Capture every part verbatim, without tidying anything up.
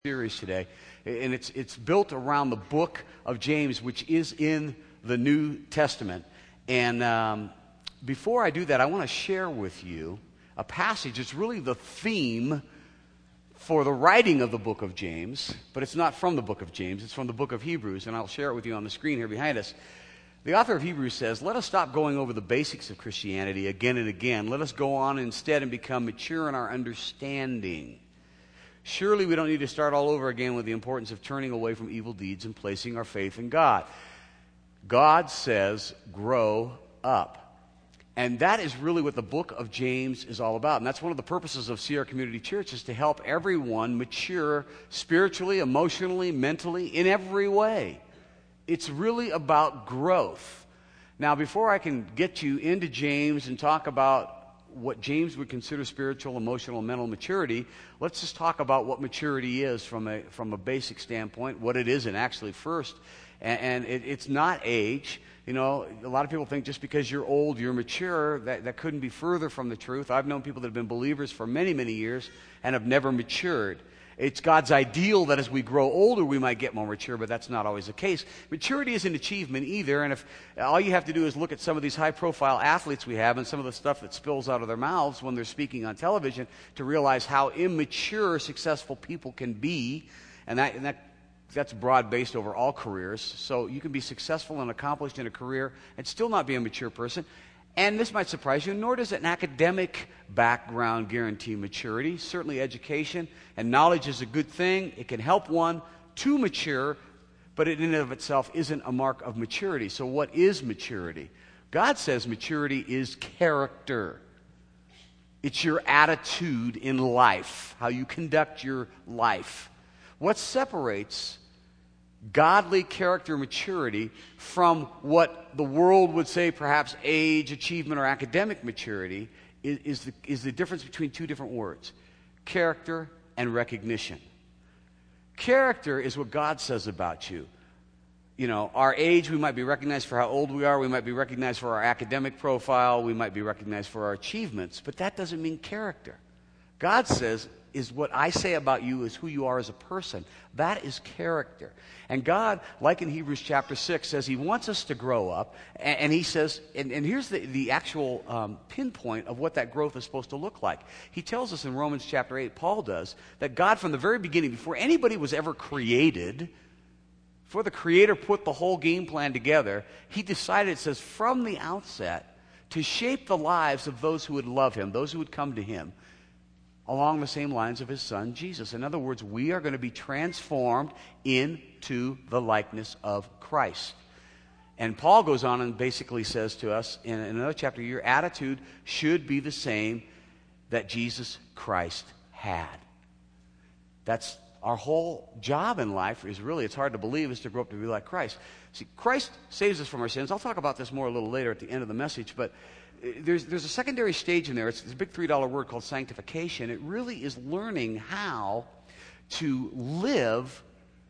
Series today, and it's it's built around the book of James, which is in the New Testament. And um, before I do that, I want to share with you a passage. It's really the theme for the writing of the book of James, but it's not from the book of James. It's from the book of Hebrews, and I'll share it with you on the screen here behind us. The author of Hebrews says, "Let us stop going over the basics of Christianity again and again. Let us go on instead and become mature in our understanding. Surely we don't need to start all over again with the importance of turning away from evil deeds and placing our faith in God." God says, grow up. And that is really what the book of James is all about. And that's one of the purposes of Sierra Community Church, is to help everyone mature spiritually, emotionally, mentally, in every way. It's really about growth. Now, before I can get you into James and talk about what James would consider spiritual, emotional, and mental maturity, let's just talk about what maturity is from a from a basic standpoint, what it isn't actually first. And, and it, it's not age. You know, a lot of people think just because you're old, you're mature. That, that couldn't be further from the truth. I've known people that have been believers for many, many years and have never matured. It's God's ideal that as we grow older, we might get more mature, but that's not always the case. Maturity isn't achievement either, and if all you have to do is look at some of these high-profile athletes we have and some of the stuff that spills out of their mouths when they're speaking on television to realize how immature successful people can be, and that, and that that's broad-based over all careers. So you can be successful and accomplished in a career and still not be a mature person. And this might surprise you, nor does an academic background guarantee maturity. Certainly education and knowledge is a good thing. It can help one to mature, but it in and of itself isn't a mark of maturity. So what is maturity? God says maturity is character. It's your attitude in life, how you conduct your life. What separates godly character maturity from what the world would say perhaps age, achievement, or academic maturity is, is, the, is the difference between two different words: character and recognition. Character is what God says about you. You know, our age, we might be recognized for how old we are, we might be recognized for our academic profile, we might be recognized for our achievements, but that doesn't mean character. God says, is what I say about you is who you are as a person. That is character. And God, like in Hebrews chapter six, says he wants us to grow up. And, and he says, and, and here's the, the actual um, pinpoint of what that growth is supposed to look like. He tells us in Romans chapter eight, Paul does, that God from the very beginning, before anybody was ever created, before the Creator put the whole game plan together, he decided, it says, from the outset, to shape the lives of those who would love him, those who would come to him, along the same lines of his son, Jesus. In other words, we are going to be transformed into the likeness of Christ. And Paul goes on and basically says to us in another chapter, your attitude should be the same that Jesus Christ had. That's our whole job in life is really, it's hard to believe, is to grow up to be like Christ. See, Christ saves us from our sins. I'll talk about this more a little later at the end of the message, but There's, there's a secondary stage in there. It's, it's a big three dollar word called sanctification. It really is learning how to live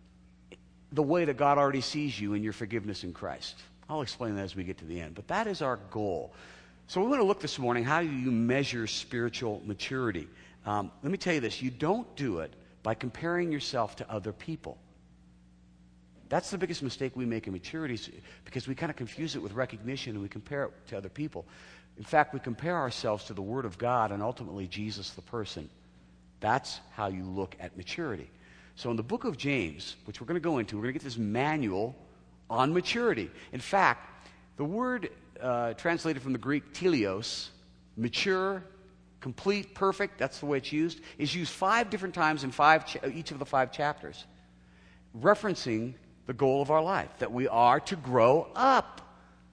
the way that God already sees you in your forgiveness in Christ. I'll explain that as we get to the end. But that is our goal. So we want to look this morning, how do you measure spiritual maturity? Um, let me tell you this. You don't do it by comparing yourself to other people. That's the biggest mistake we make in maturity, because we kind of confuse it with recognition and we compare it to other people. In fact, we compare ourselves to the Word of God and ultimately Jesus the person. That's how you look at maturity. So in the book of James, which we're going to go into, we're going to get this manual on maturity. In fact, the word uh, translated from the Greek teleos, mature, complete, perfect, that's the way it's used, is used five different times in five cha- each of the five chapters, referencing the goal of our life, that we are to grow up.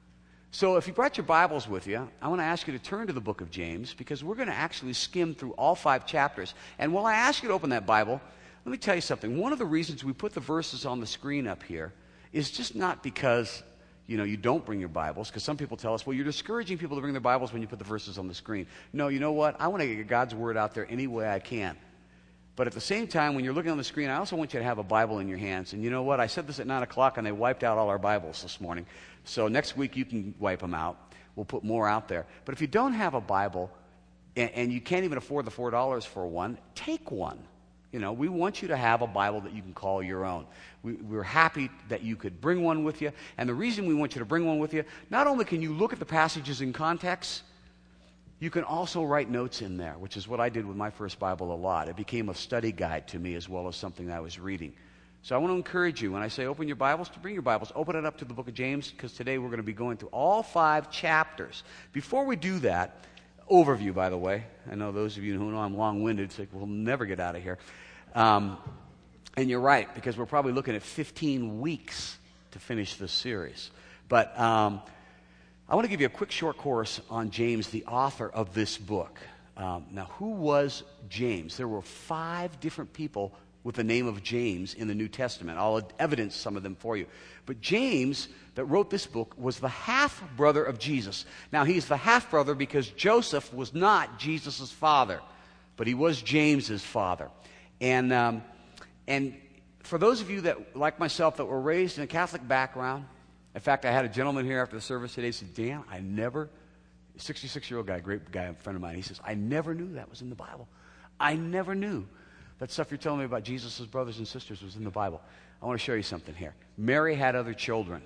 So if you brought your Bibles with you, I want to ask you to turn to the book of James, because we're going to actually skim through all five chapters. And while I ask you to open that Bible, let me tell you something. One of the reasons we put the verses on the screen up here is just not because, you know, you don't bring your Bibles, because some people tell us, well, you're discouraging people to bring their Bibles when you put the verses on the screen. No, you know what? I want to get God's Word out there any way I can. But at the same time, when you're looking on the screen, I also want you to have a Bible in your hands. And you know what? I said this at nine o'clock, and they wiped out all our Bibles this morning. So next week, you can wipe them out. We'll put more out there. But if you don't have a Bible, and, and you can't even afford the four dollars for one, take one. You know, we want you to have a Bible that you can call your own. We, we're happy that you could bring one with you. And the reason we want you to bring one with you, not only can you look at the passages in context, you can also write notes in there, which is what I did with my first Bible a lot. It became a study guide to me as well as something I was reading. So I want to encourage you, when I say open your Bibles, to bring your Bibles, open it up to the book of James, because today we're going to be going through all five chapters. Before we do that, overview, by the way. I know those of you who know I'm long-winded, it's like we'll never get out of here. Um, and you're right, because we're probably looking at fifteen weeks to finish this series. But um, I want to give you a quick short course on James, the author of this book. Um, now, who was James? There were five different people with the name of James in the New Testament. I'll evidence some of them for you. But James, that wrote this book, was the half-brother of Jesus. Now, he's the half-brother because Joseph was not Jesus' father, but he was James's father. And, um, and for those of you that, like myself, that were raised in a Catholic background, in fact, I had a gentleman here after the service today who said, Dan, I never, sixty-six-year-old guy, great guy, a friend of mine, he says, I never knew that was in the Bible. I never knew that stuff you're telling me about Jesus' brothers and sisters was in the Bible. I want to show you something here. Mary had other children.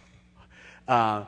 Uh,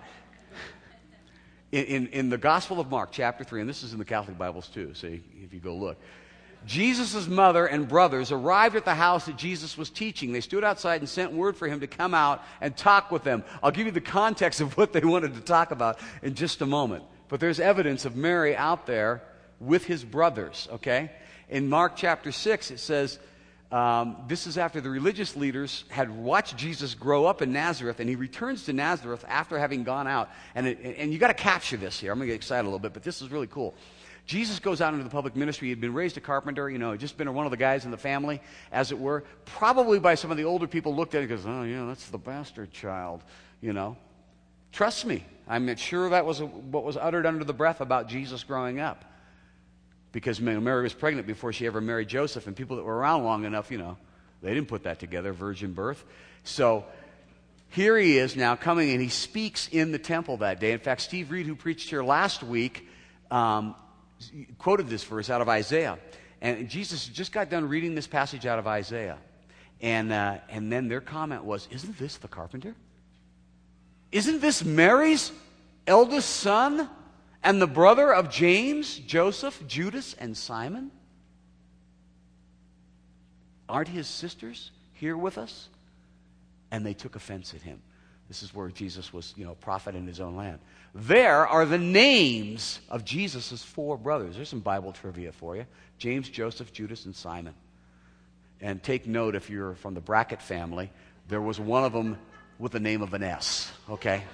in, in, in the Gospel of Mark, chapter three, and this is in the Catholic Bibles too, so if you go look, Jesus' mother and brothers arrived at the house that Jesus was teaching. They stood outside and sent word for him to come out and talk with them. I'll give you the context of what they wanted to talk about in just a moment. But there's evidence of Mary out there with his brothers, okay? In Mark chapter six, it says, um, this is after the religious leaders had watched Jesus grow up in Nazareth, and he returns to Nazareth after having gone out. And, it, and you got to capture this here. I'm going to get excited a little bit, but this is really cool. Jesus goes out into the public ministry. He had been raised a carpenter, you know, just been one of the guys in the family, as it were. Probably by some of the older people looked at it and goes, oh, yeah, that's the bastard child, you know. Trust me, I'm sure that was a, what was uttered under the breath about Jesus growing up. Because Mary was pregnant before she ever married Joseph, and people that were around long enough, you know, they didn't put that together, virgin birth. So here he is now coming, and he speaks in the temple that day. In fact, Steve Reed, who preached here last week, um, quoted this verse out of Isaiah. And Jesus just got done reading this passage out of Isaiah. And, uh, and then their comment was, isn't this the carpenter? Isn't this Mary's eldest son? And the brother of James, Joseph, Judas, and Simon? Aren't his sisters here with us? And they took offense at him. This is where Jesus was, you know, prophet in his own land. There are the names of Jesus' four brothers. There's some Bible trivia for you. James, Joseph, Judas, and Simon. And take note, if you're from the Brackett family, there was one of them with the name of an S, okay?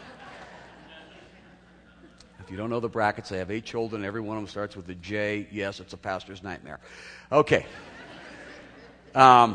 If you don't know the Brackets, they have eight children. Every one of them starts with a J. Yes, it's a pastor's nightmare. Okay. Um,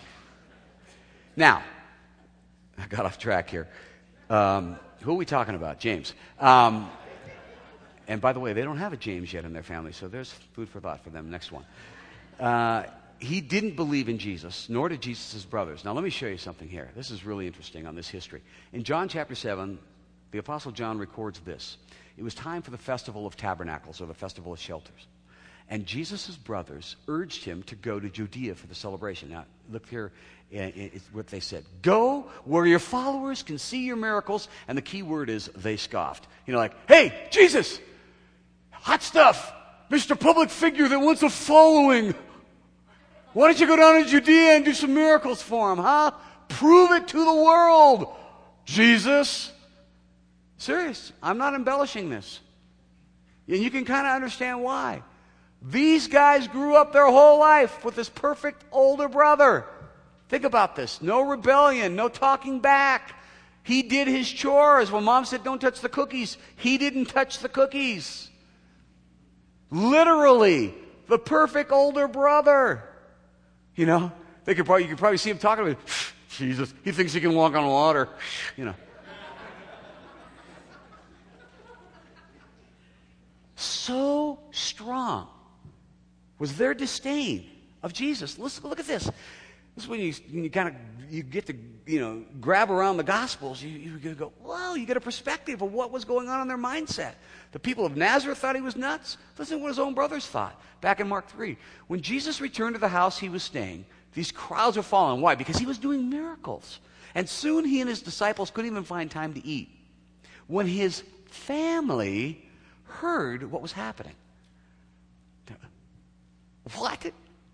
now, I got off track here. Um, who are we talking about? James. Um, and by the way, they don't have a James yet in their family, so there's food for thought for them. Next one. Uh, he didn't believe in Jesus, nor did Jesus' brothers. Now, let me show you something here. This is really interesting on this history. In John chapter seven, the Apostle John records this. It was time for the Festival of Tabernacles, or the Festival of Shelters. And Jesus' brothers urged him to go to Judea for the celebration. Now, look here, it's what they said. Go where your followers can see your miracles. And the key word is, they scoffed. You know, like, hey, Jesus, hot stuff, Mister Public Figure that wants a following. Why don't you go down to Judea and do some miracles for him, huh? Prove it to the world, Jesus. Serious. I'm not embellishing this. And you can kind of understand why. These guys grew up their whole life with this perfect older brother. Think about this. No rebellion, no talking back. He did his chores. When mom said, don't touch the cookies, he didn't touch the cookies. Literally, the perfect older brother. You know, they could probably, you could probably see him talking about, Jesus, he thinks he can walk on water. You know. So strong was their disdain of Jesus. Let's look at this. This is when you, you kind of you get to you know grab around the Gospels. You, you go, well, you get a perspective of what was going on in their mindset. The people of Nazareth thought he was nuts. Listen to what his own brothers thought. Back in Mark three, when Jesus returned to the house he was staying, these crowds were following. Why? Because he was doing miracles, and soon he and his disciples couldn't even find time to eat. When his family heard what was happening, what?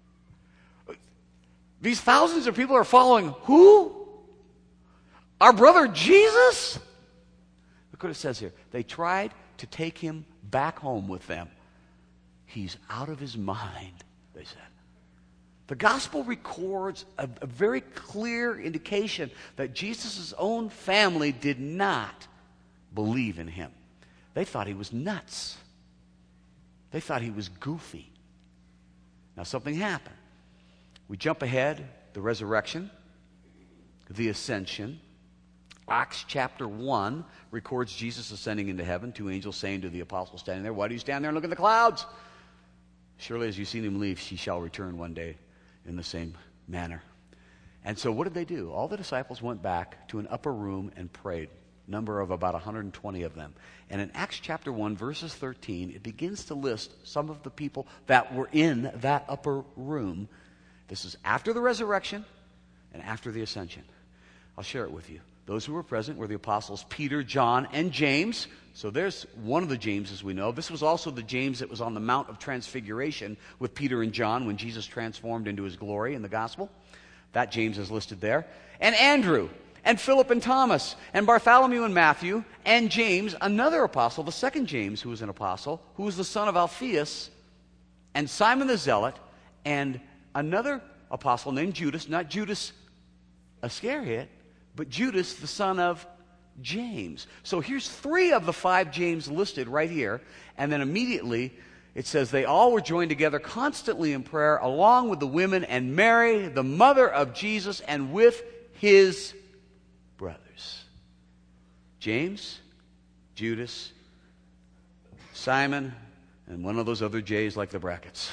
These thousands of people are following who? Our brother Jesus? Look what it says here. They tried to take him back home with them. He's out of his mind, they said. The gospel records a, a very clear indication that Jesus' own family did not believe in him. They thought he was nuts. They thought he was goofy. Now something happened. We jump ahead, the resurrection, the ascension. Acts chapter one records Jesus ascending into heaven, two angels saying to the apostles standing there, why do you stand there and look at the clouds? Surely as you've seen him leave, she shall return one day in the same manner. And so what did they do? All the disciples went back to an upper room and prayed. Number of about one hundred twenty of them. And in Acts chapter one, verses thirteen, it begins to list some of the people that were in that upper room. This is after the resurrection and after the ascension. I'll share it with you. Those who were present were the apostles Peter, John, and James. So there's one of the Jameses we know. This was also the James that was on the Mount of Transfiguration with Peter and John when Jesus transformed into his glory in the gospel. That James is listed there. And Andrew, and Philip and Thomas, and Bartholomew and Matthew, and James, another apostle, the second James who was an apostle, who was the son of Alphaeus, and Simon the Zealot, and another apostle named Judas, not Judas Iscariot, but Judas, the son of James. So here's three of the five James listed right here. And then immediately it says they all were joined together constantly in prayer along with the women and Mary, the mother of Jesus, and with his brothers. James, Judas, Simon, and one of those other J's like the brackets.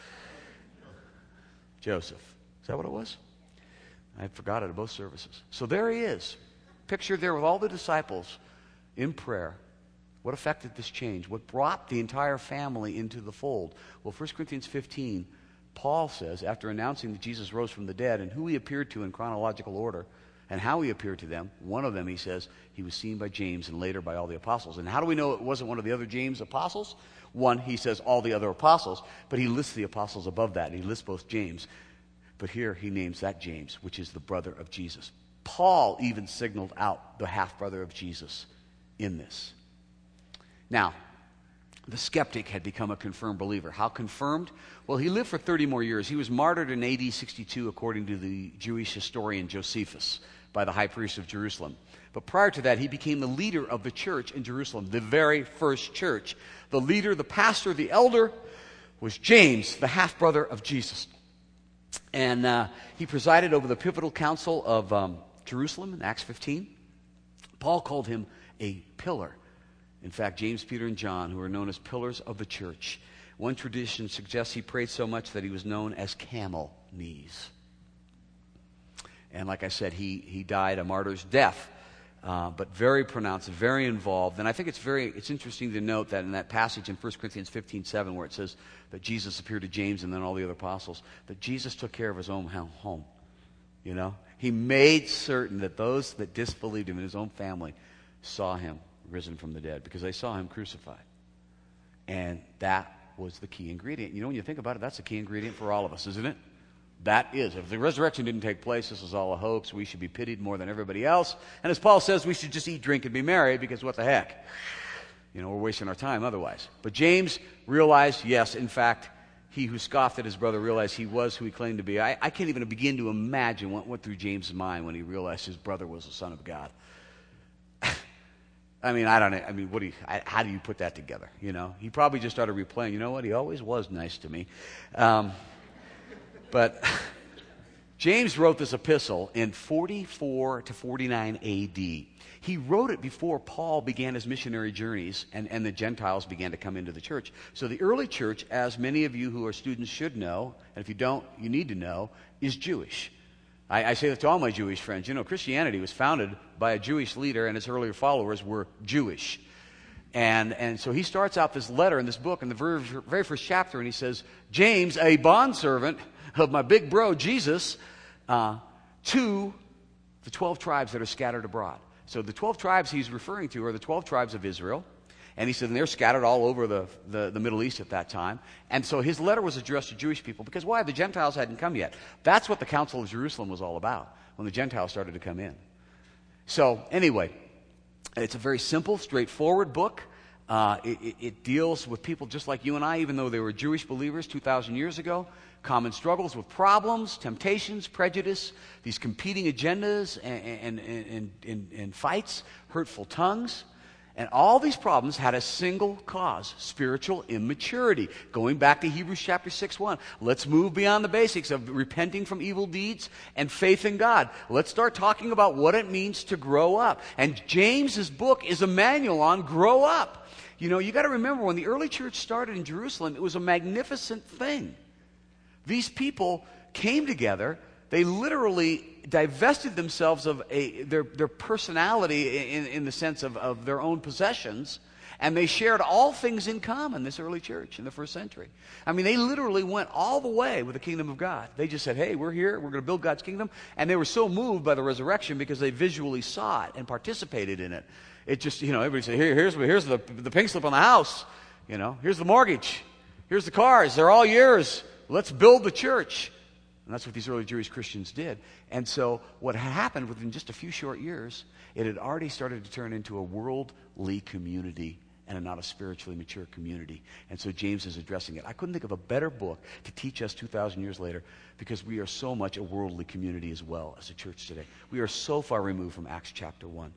Joseph. Is that what it was? I forgot it at both services. So there he is, pictured there with all the disciples in prayer. What affected this change? What brought the entire family into the fold? Well, First Corinthians fifteen, Paul says, after announcing that Jesus rose from the dead and who he appeared to in chronological order and how he appeared to them, one of them, he says, he was seen by James and later by all the apostles. And how do we know it wasn't one of the other James apostles? One, he says all the other apostles, but he lists the apostles above that. He lists both James. But here he names that James, which is the brother of Jesus. Paul even signaled out the half-brother of Jesus in this. Now, the skeptic had become a confirmed believer. How confirmed? Well, he lived for thirty more years. He was martyred in A D sixty-two, according to the Jewish historian Josephus, by the high priest of Jerusalem. But prior to that, he became the leader of the church in Jerusalem, the very first church. The leader, the pastor, the elder was James, the half-brother of Jesus. And uh, he presided over the pivotal council of um, Jerusalem in Acts fifteen. Paul called him a pillar. In fact, James, Peter, and John, who are known as pillars of the church. One tradition suggests he prayed so much that he was known as camel knees. And like I said, he, he died a martyr's death, uh, but very pronounced, very involved. And I think it's very it's interesting to note that in that passage in First Corinthians fifteen seven, where it says that Jesus appeared to James and then all the other apostles, that Jesus took care of his own home. You know? He made certain that those that disbelieved him in his own family saw him risen from the dead because they saw him crucified. And that was the key ingredient. You know, when you think about it, that's the key ingredient for all of us, isn't it? That is. If the resurrection didn't take place, this is all a hoax. We should be pitied more than everybody else. And as Paul says, we should just eat, drink, and be merry because what the heck? You know, we're wasting our time otherwise. But James realized, yes, in fact, he who scoffed at his brother realized he was who he claimed to be. I, I can't even begin to imagine what went through James' mind when he realized his brother was the Son of God. I mean, I don't know. I mean, what do you, I, how do you put that together? You know, he probably just started replaying, you know what, he always was nice to me. Um, but James wrote this epistle in forty-four to forty-nine A D. He wrote it before Paul began his missionary journeys and, and the Gentiles began to come into the church. So the early church, as many of you who are students should know, and if you don't, you need to know, is Jewish. I, I say that to all my Jewish friends. You know, Christianity was founded by a Jewish leader, and his earlier followers were Jewish. And, and so he starts out this letter in this book in the very, very first chapter, and he says, James, a bondservant of my big bro, Jesus, uh, to the twelve tribes that are scattered abroad. So the twelve tribes he's referring to are the twelve tribes of Israel. And he said, and they're scattered all over the, the, the Middle East at that time. And so his letter was addressed to Jewish people because why? The Gentiles hadn't come yet. That's what the Council of Jerusalem was all about, when the Gentiles started to come in. So anyway, it's a very simple, straightforward book. Uh, it, it, it deals with people just like you and I, even though they were Jewish believers two thousand years ago. Common struggles with problems, temptations, prejudice, these competing agendas and, and, and, and, and fights, hurtful tongues. And all these problems had a single cause, spiritual immaturity. Going back to Hebrews chapter six one. Let's move beyond the basics of repenting from evil deeds and faith in God. Let's start talking about what it means to grow up. And James's book is a manual on grow up. You know, you got to remember when the early church started in Jerusalem, it was a magnificent thing. These people came together. They literally divested themselves of a, their, their personality in, in the sense of, of their own possessions, and they shared all things in common, this early church in the first century. I mean, they literally went all the way with the kingdom of God. They just said, hey, we're here, we're going to build God's kingdom, and they were so moved by the resurrection because they visually saw it and participated in it. It just, you know, everybody said, Here, here's, here's the, the pink slip on the house, you know, here's the mortgage, here's the cars, they're all yours, let's build the church. And that's what these early Jewish Christians did. And so what happened within just a few short years, it had already started to turn into a worldly community and not a spiritually mature community. And so James is addressing it. I couldn't think of a better book to teach us two thousand years later because we are so much a worldly community as well as a church today. We are so far removed from Acts chapter one.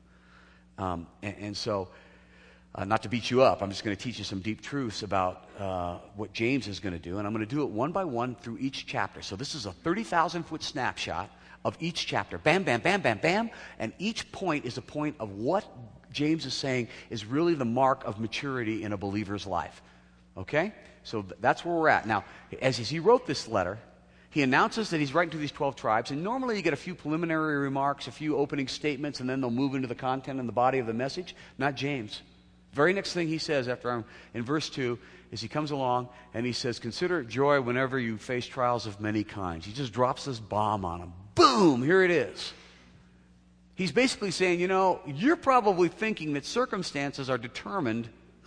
Um, and, and so... Uh, not to beat you up, I'm just going to teach you some deep truths about uh, what James is going to do, and I'm going to do it one by one through each chapter. So this is a thirty thousand foot snapshot of each chapter. Bam, bam, bam, bam, bam. And each point is a point of what James is saying is really the mark of maturity in a believer's life. Okay? So th- that's where we're at. Now, as he wrote this letter, he announces that he's writing to these twelve tribes, and normally you get a few preliminary remarks, a few opening statements, and then they'll move into the content and the body of the message. Not James. Very next thing he says after I'm in verse two is he comes along and he says, consider it joy whenever you face trials of many kinds. He just drops this bomb on them. Boom, here it is. He's basically saying, you know, you're probably thinking that circumstances are determined,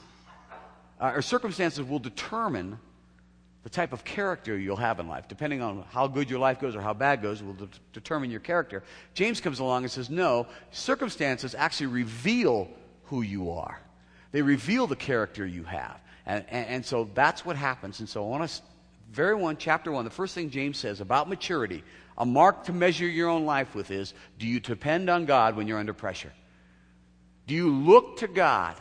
uh, or circumstances will determine the type of character you'll have in life. Depending on how good your life goes or how bad it goes will de- determine your character. James comes along and says, no, circumstances actually reveal who you are. They reveal the character you have. And, and, and so that's what happens. And so I want to, very one, chapter one, the first thing James says about maturity, a mark to measure your own life with is, do you depend on God when you're under pressure? Do you look to God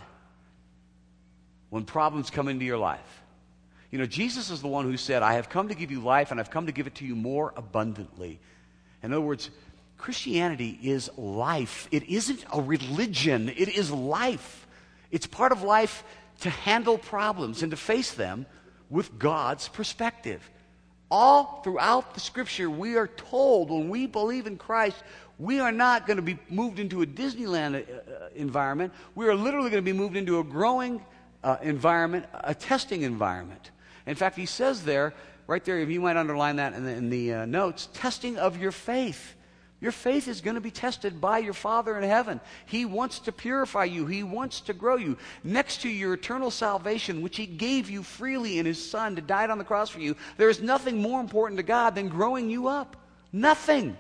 when problems come into your life? You know, Jesus is the one who said, I have come to give you life and I've come to give it to you more abundantly. In other words, Christianity is life. It isn't a religion. It is life. It's part of life to handle problems and to face them with God's perspective. All throughout the Scripture, we are told when we believe in Christ, we are not going to be moved into a Disneyland uh, environment. We are literally going to be moved into a growing uh, environment, a testing environment. In fact, he says there, right there, if you might underline that in the, in the uh, notes, testing of your faith. Your faith is going to be tested by your Father in heaven. He wants to purify you. He wants to grow you. Next to your eternal salvation, which He gave you freely in His Son to die on the cross for you, there is nothing more important to God than growing you up. Nothing.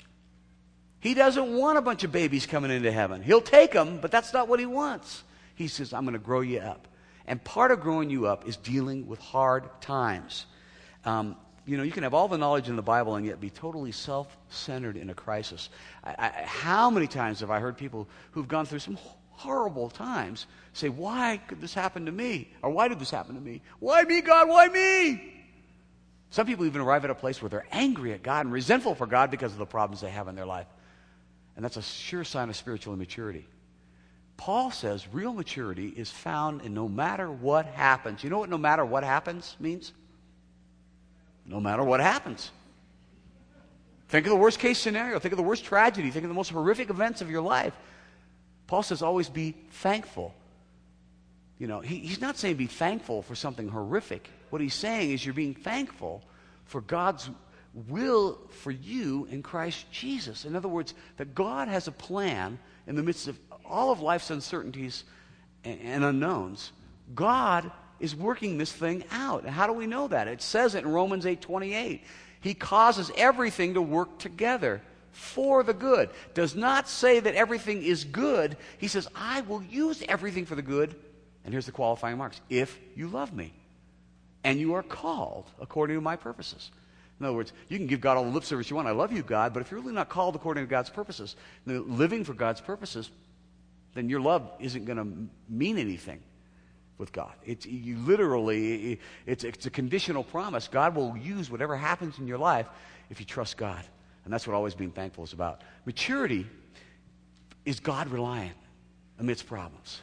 He doesn't want a bunch of babies coming into heaven. He'll take them, but that's not what He wants. He says, I'm going to grow you up. And part of growing you up is dealing with hard times. Um, You know, you can have all the knowledge in the Bible and yet be totally self-centered in a crisis. I, I, how many times have I heard people who've gone through some horrible times say, why could this happen to me? Or why did this happen to me? Why me, God? Why me? Some people even arrive at a place where they're angry at God and resentful for God because of the problems they have in their life. And that's a sure sign of spiritual immaturity. Paul says real maturity is found in no matter what happens. You know what no matter what happens means? No matter what happens. Think of the worst case scenario. Think of the worst tragedy. Think of the most horrific events of your life. Paul says always be thankful. You know, he, he's not saying be thankful for something horrific. What he's saying is you're being thankful for God's will for you in Christ Jesus. In other words, that God has a plan in the midst of all of life's uncertainties and, and unknowns. God is working this thing out. And how do we know that? It says it in Romans eight twenty-eight. He causes everything to work together for the good. Does not say that everything is good. He says, I will use everything for the good. And here's the qualifying marks. If you love me and you are called according to my purposes. In other words, you can give God all the lip service you want. I love you, God. But if you're really not called according to God's purposes, living for God's purposes, then your love isn't going to mean anything with God. It's you literally, it's, it's a conditional promise. God will use whatever happens in your life if you trust God. And that's what always being thankful is about. Maturity is God reliant amidst problems.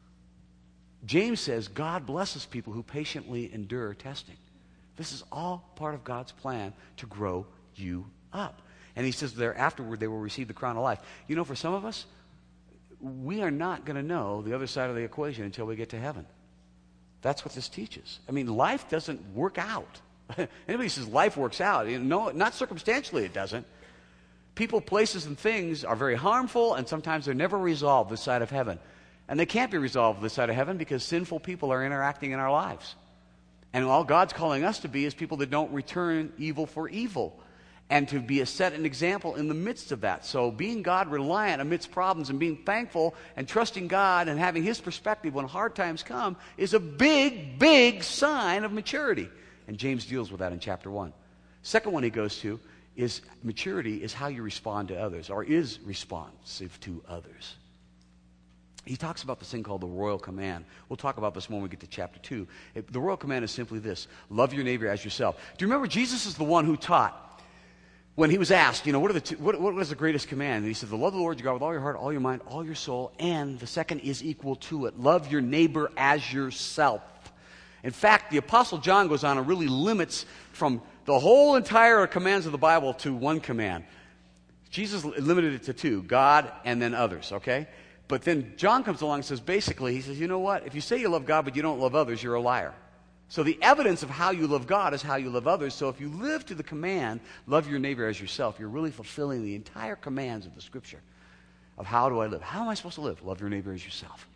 James says God blesses people who patiently endure testing. This is all part of God's plan to grow you up. And he says there afterward they will receive the crown of life. You know, for some of us, we are not going to know the other side of the equation until we get to heaven. That's what this teaches. I mean, life doesn't work out. Anybody says life works out, you know, not circumstantially it doesn't. People, places, and things are very harmful, and sometimes they're never resolved this side of heaven. And they can't be resolved this side of heaven because sinful people are interacting in our lives. And all God's calling us to be is people that don't return evil for evil, and to be a set an example in the midst of that. So being God reliant amidst problems and being thankful and trusting God and having his perspective when hard times come is a big, big sign of maturity. And James deals with that in chapter one. Second one he goes to is maturity is how you respond to others, or is responsive to others. He talks about this thing called the royal command. We'll talk about this when we get to chapter two. It, the royal command is simply this: love your neighbor as yourself. Do you remember Jesus is the one who taught when he was asked, you know, what, are the two, what, what was the greatest command? And he said, the love of the Lord your God with all your heart, all your mind, all your soul, and the second is equal to it. Love your neighbor as yourself. In fact, the Apostle John goes on and really limits from the whole entire commands of the Bible to one command. Jesus limited it to two, God and then others, okay? But then John comes along and says, basically, he says, you know what? If you say you love God but you don't love others, you're a liar. So the evidence of how you love God is how you love others. So if you live to the command, love your neighbor as yourself, you're really fulfilling the entire commands of the Scripture of how do I live. How am I supposed to live? Love your neighbor as yourself.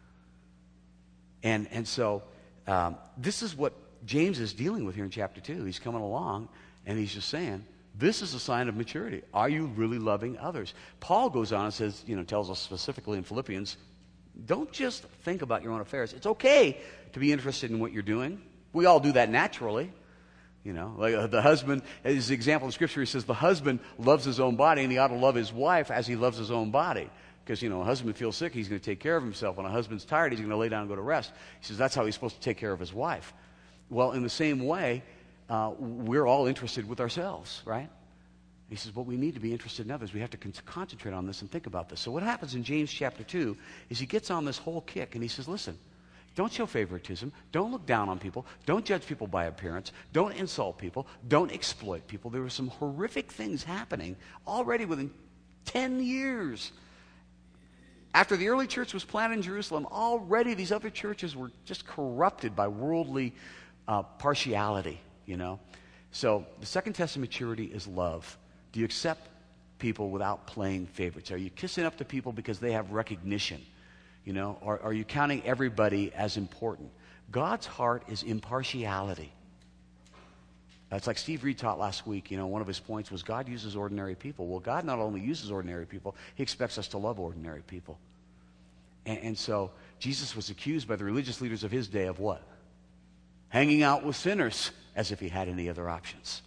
And, and so um, this is what James is dealing with here in chapter two. He's coming along and he's just saying, this is a sign of maturity. Are you really loving others? Paul goes on and says, you know, tells us specifically in Philippians, don't just think about your own affairs. It's okay to be interested in what you're doing. We all do that naturally. You know, like uh, the husband, as the example in Scripture, he says the husband loves his own body and he ought to love his wife as he loves his own body. Because, you know, a husband feels sick, he's going to take care of himself. When a husband's tired, he's going to lay down and go to rest. He says that's how he's supposed to take care of his wife. Well, in the same way, uh, we're all interested with ourselves, right? He says, but we need to be interested in others. We have to con- concentrate on this and think about this. So what happens in James chapter two is he gets on this whole kick and he says, listen, don't show favoritism. Don't look down on people. Don't judge people by appearance. Don't insult people. Don't exploit people. There were some horrific things happening already within ten years. After the early church was planted in Jerusalem, already these other churches were just corrupted by worldly uh, partiality, you know. So the second test of maturity is love. Do you accept people without playing favorites? Are you kissing up to people because they have recognition? You know, or are you counting everybody as important? God's heart is impartiality. It's like Steve Reed taught last week. You know, one of his points was God uses ordinary people. Well, God not only uses ordinary people, he expects us to love ordinary people. And, and so Jesus was accused by the religious leaders of his day of what? Hanging out with sinners, as if he had any other options.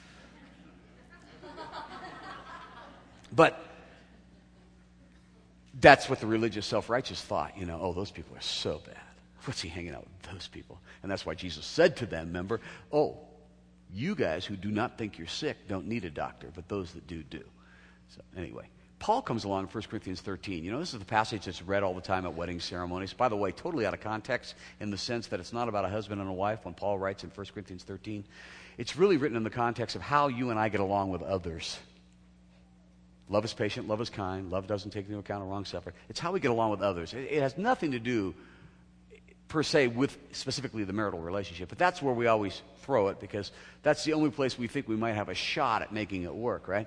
But that's what the religious self-righteous thought, you know, oh, those people are so bad. What's he hanging out with those people? And that's why Jesus said to them, remember, oh, you guys who do not think you're sick don't need a doctor, but those that do, do. So anyway, Paul comes along in First Corinthians thirteen. You know, this is the passage that's read all the time at wedding ceremonies. By the way, totally out of context in the sense that it's not about a husband and a wife when Paul writes in First Corinthians thirteen. It's really written in the context of how you and I get along with others. Love is patient, love is kind, love doesn't take into account a wrong suffer. It's how we get along with others. It, it has nothing to do, per se, with specifically the marital relationship. But that's where we always throw it, because that's the only place we think we might have a shot at making it work, right?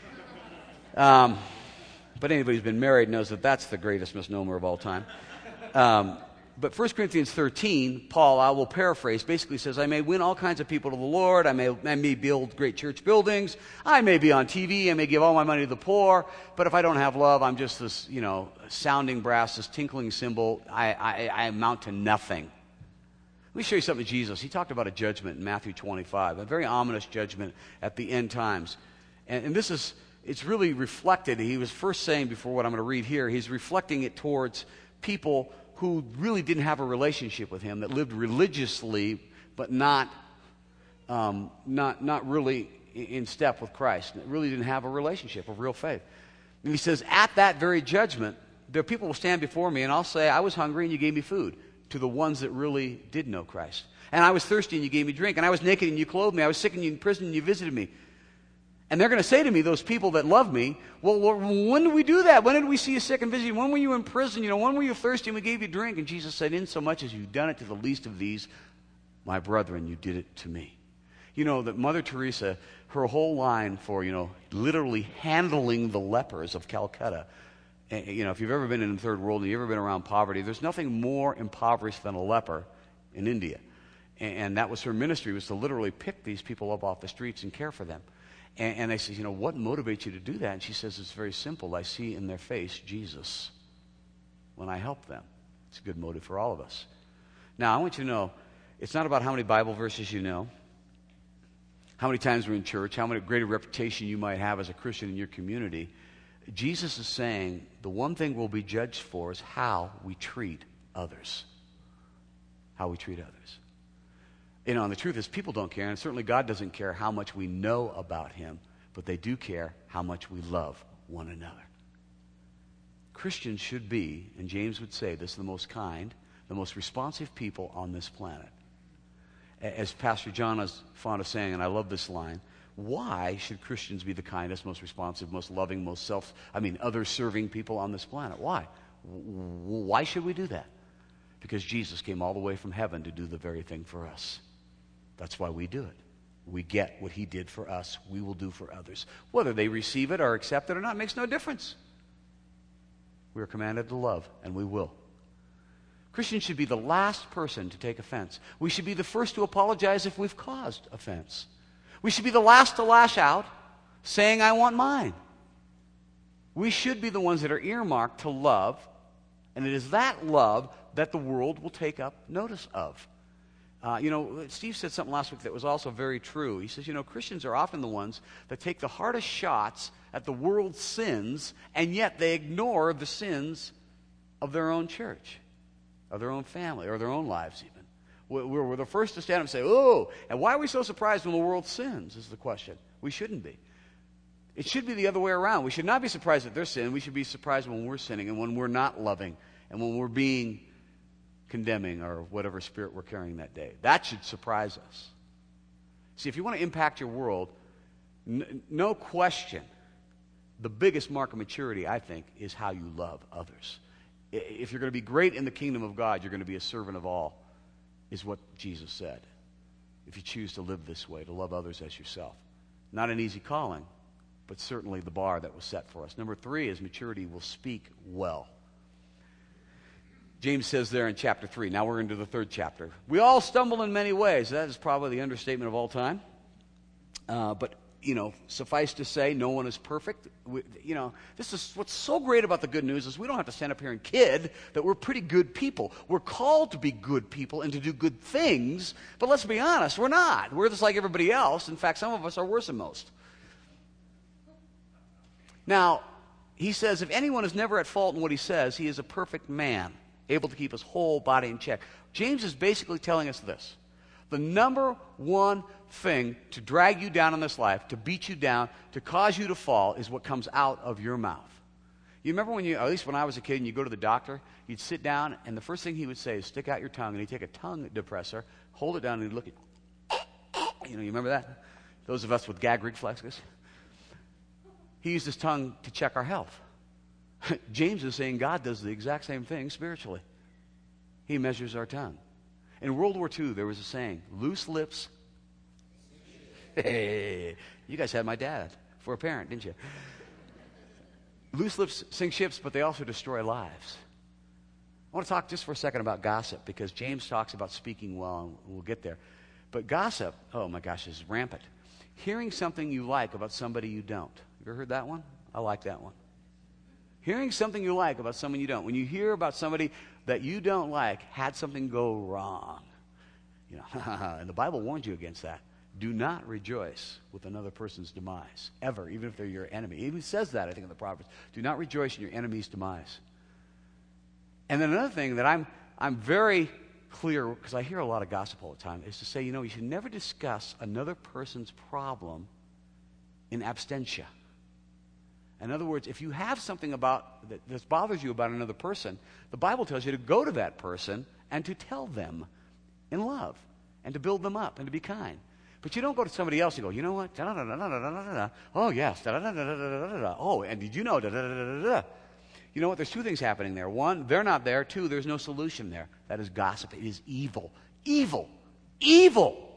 Um, but anybody who's been married knows that that's the greatest misnomer of all time. Um, but First Corinthians thirteen, Paul, I will paraphrase, basically says, I may win all kinds of people to the Lord. I may, I may build great church buildings. I may be on T V. I may give all my money to the poor. But if I don't have love, I'm just this, you know, sounding brass, this tinkling cymbal. I, I, I amount to nothing. Let me show you something of Jesus. He talked about a judgment in Matthew twenty-five, a very ominous judgment at the end times. And, and this is, it's really reflected. He was first saying, before what I'm going to read here, he's reflecting it towards people who really didn't have a relationship with him, that lived religiously, but not, um, not, not really in step with Christ, that really didn't have a relationship of real faith. And he says, at that very judgment, there people will stand before me, and I'll say, I was hungry, and you gave me food, to the ones that really did know Christ. And I was thirsty, and you gave me drink. And I was naked, and you clothed me. I was sick, and you in prison, and you visited me. And they're going to say to me, those people that love me, well, when did we do that? When did we see you sick and visited? When were you in prison? You know, when were you thirsty and we gave you drink? And Jesus said, insomuch as you've done it to the least of these, my brethren, you did it to me. You know, that Mother Teresa, her whole line for, you know, literally handling the lepers of Calcutta. You know, if you've ever been in the third world and you've ever been around poverty, there's nothing more impoverished than a leper in India. And that was her ministry, was to literally pick these people up off the streets and care for them. And, and I said, you know, what motivates you to do that? And she says, it's very simple. I see in their face Jesus when I help them. It's a good motive for all of us. Now, I want you to know, it's not about how many Bible verses you know, how many times we're in church, how many great a reputation you might have as a Christian in your community. Jesus is saying the one thing we'll be judged for is how we treat others. How we treat others. You know, and the truth is, people don't care, and certainly God doesn't care how much we know about him, but they do care how much we love one another. Christians should be, and James would say this, the most kind, the most responsive people on this planet. As Pastor John is fond of saying, and I love this line, why should Christians be the kindest, most responsive, most loving, most self, I mean, other-serving people on this planet? Why? Why should we do that? Because Jesus came all the way from heaven to do the very thing for us. That's why we do it. We get what he did for us, we will do for others. Whether they receive it or accept it or not makes no difference. We are commanded to love, and we will. Christians should be the last person to take offense. We should be the first to apologize if we've caused offense. We should be the last to lash out, saying, I want mine. We should be the ones that are earmarked to love, and it is that love that the world will take up notice of. Uh, you know, Steve said something last week that was also very true. He says, you know, Christians are often the ones that take the hardest shots at the world's sins, and yet they ignore the sins of their own church, of their own family, or their own lives even. We're, we're the first to stand up and say, oh, and why are we so surprised when the world sins, is the question. We shouldn't be. It should be the other way around. We should not be surprised at their sin. We should be surprised when we're sinning and when we're not loving and when we're being condemning or whatever spirit we're carrying that day. That should surprise us. See, if you want to impact your world, n- no question, the biggest mark of maturity, I think, is how you love others. If you're going to be great in the kingdom of God, you're going to be a servant of all, is what Jesus said. If you choose to live this way, to love others as yourself. Not an easy calling, but certainly the bar that was set for us. Number three is maturity will speak well. James says there in chapter three, now we're into the third chapter. We all stumble in many ways. That is probably the understatement of all time. Uh, but, you know, suffice to say, no one is perfect. We, you know, this is what's so great about the good news is we don't have to stand up here and kid that we're pretty good people. We're called to be good people and to do good things, but let's be honest, we're not. We're just like everybody else. In fact, some of us are worse than most. Now, he says, if anyone is never at fault in what he says, he is a perfect man, able to keep his whole body in check. James is basically telling us this. The number one thing to drag you down in this life, to beat you down, to cause you to fall, is what comes out of your mouth. You remember when you, at least when I was a kid, and you go to the doctor, you'd sit down, and the first thing he would say is, stick out your tongue, and he'd take a tongue depressor, hold it down, and he'd look at, you know, you remember that? Those of us with gag reflexes. he used his tongue to check our health. James is saying God does the exact same thing spiritually. He measures our tongue. In World War Two, there was a saying, loose lips. Hey, you guys had my dad for a parent, didn't you? Loose lips sink ships, but they also destroy lives. I want to talk just for a second about gossip, because James talks about speaking well, and we'll get there. But gossip, oh my gosh, is rampant. Hearing something you like about somebody you don't. You ever heard that one? I like that one. Hearing something you like about someone you don't. When you hear about somebody that you don't like had something go wrong, you know, and the Bible warns you against that. Do not rejoice with another person's demise, ever, even if they're your enemy. It even says that, I think, in the Proverbs. Do not rejoice in your enemy's demise. And then another thing that I'm I'm very clear, because I hear a lot of gossip all the time, is to say, you know, you should never discuss another person's problem in absentia. In other words, if you have something about that, that bothers you about another person, the Bible tells you to go to that person and to tell them in love and to build them up and to be kind. But you don't go to somebody else and go, you know what? Da-da-da-da-da-da-da-da. Oh, yes. Da-da-da-da-da-da-da. Oh, and did you know? Da-da-da-da-da-da. You know what? There's two things happening there. One, they're not there. Two, there's no solution there. That is gossip. It is evil. Evil. Evil.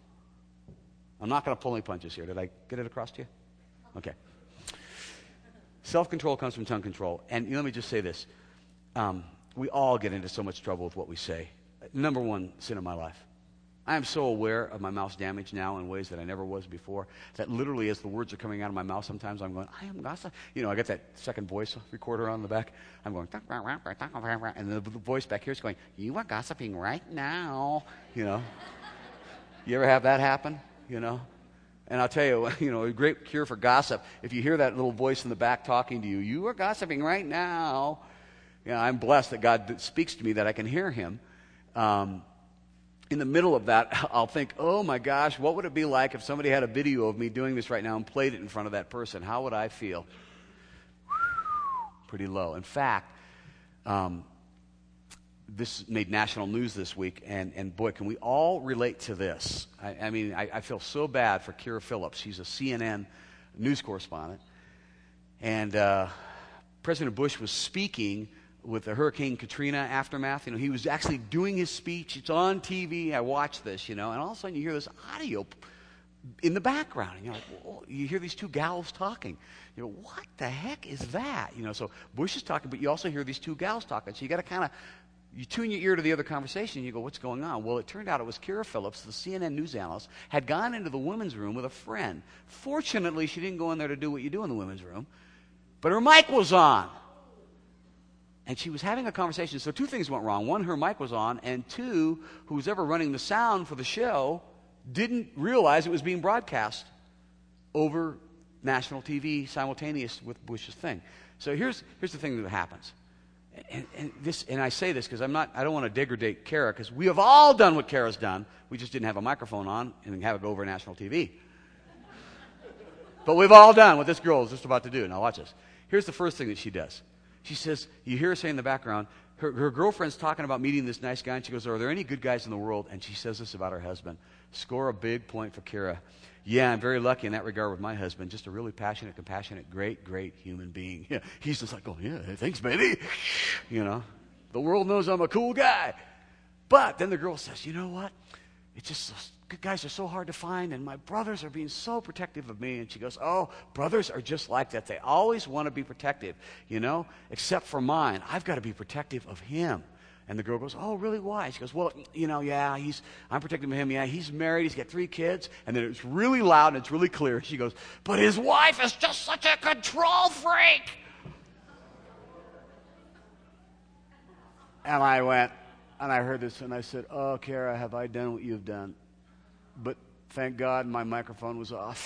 I'm not going to pull any punches here. Did I get it across to you? Okay. Self-control comes from tongue control. And you know, let me just say this. Um, we all get into so much trouble with what we say. Number one sin in my life. I am so aware of my mouth's damage now in ways that I never was before, that literally as the words are coming out of my mouth, sometimes I'm going, I am gossip. You know, I got that second voice recorder on the back. I'm going, and the voice back here is going, you are gossiping right now. You know. You ever have that happen? You know. And I'll tell you, you know, a great cure for gossip, if you hear that little voice in the back talking to you, you are gossiping right now. You know, I'm blessed that God speaks to me, that I can hear him. Um, in the middle of that, I'll think, oh my gosh, what would it be like if somebody had a video of me doing this right now and played it in front of that person? How would I feel? Pretty low. In fact, um, this made national news this week, and, and boy, can we all relate to this. I, I mean, I, I feel so bad for Kira Phillips. She's a C N N news correspondent. And uh, President Bush was speaking with the Hurricane Katrina aftermath. You know, he was actually doing his speech. It's on T V. I watched this, you know, and all of a sudden you hear this audio in the background. And you're like, well, you hear these two gals talking. You know, what the heck is that? You know, so Bush is talking, but you also hear these two gals talking. So you got to kind of, you tune your ear to the other conversation, and you go, what's going on? Well, it turned out it was Kira Phillips, the C N N news analyst, had gone into the women's room with a friend. Fortunately, she didn't go in there to do what you do in the women's room, but her mic was on. And she was having a conversation. So two things went wrong. One, her mic was on, and two, who's ever running the sound for the show didn't realize it was being broadcast over national T V simultaneous with Bush's thing. So here's here's the thing that happens. And, and this, and I say this because I'm not, I don't want to degrade Kara, because we have all done what Kara's done. We just didn't have a microphone on and have it go over national T V. But we've all done what this girl is just about to do. Now watch this. Here's the first thing that she does. She says, you hear her say in the background, her, her girlfriend's talking about meeting this nice guy, and she goes, are there any good guys in the world? And she says this about her husband. Score a big point for Kira. Yeah, I'm very lucky in that regard with my husband. Just a really passionate, compassionate, great, great human being. Yeah, he's just like, oh, yeah, thanks, baby. You know, the world knows I'm a cool guy. But then the girl says, you know what? It's just, good guys are so hard to find, and my brothers are being so protective of me. And she goes, oh, brothers are just like that. They always want to be protective, you know, except for mine. I've got to be protective of him. And the girl goes, oh, really, why? She goes, well, you know, yeah, he's, I'm protecting him. Yeah, he's married. He's got three kids. And then it's really loud and it's really clear. She goes, but his wife is just such a control freak. And I went, and I heard this, and I said, oh, Kara, have I done what you've done? But thank God my microphone was off.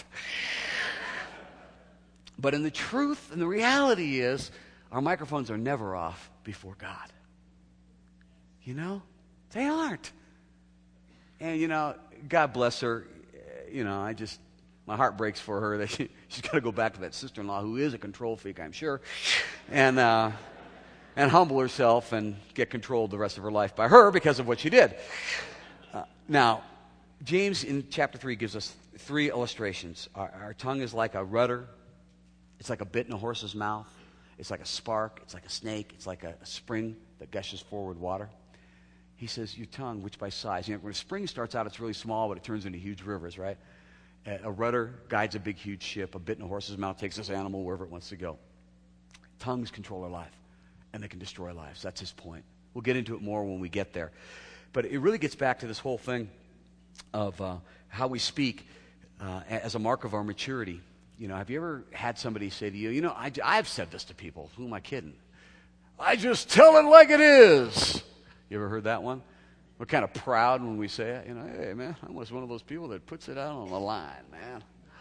But in the truth, and the reality is, our microphones are never off before God. You know? They aren't. And, you know, God bless her. You know, I just, my heart breaks for her that she, she's got to go back to that sister-in-law who is a control freak, I'm sure, and uh, and humble herself and get controlled the rest of her life by her because of what she did. Uh, now, James in chapter three gives us three illustrations. Our, our tongue is like a rudder It's like a bit in a horse's mouth. It's like a spark. It's like a snake. It's like a, a spring that gushes forward water. He says, your tongue, which by size. You know, when a spring starts out, it's really small, but it turns into huge rivers, right? A, a rudder guides a big, huge ship. A bit in a horse's mouth takes this animal wherever it wants to go. Tongues control our life, and they can destroy lives. That's his point. We'll get into it more when we get there. But it really gets back to this whole thing of uh, how we speak uh, as a mark of our maturity. You know, have you ever had somebody say to you, you know, I, I've said this to people. Who am I kidding? I just tell it like it is. You ever heard that one? We're kind of proud when we say it. You know, hey, man, I was one of those people that puts it out on the line, man.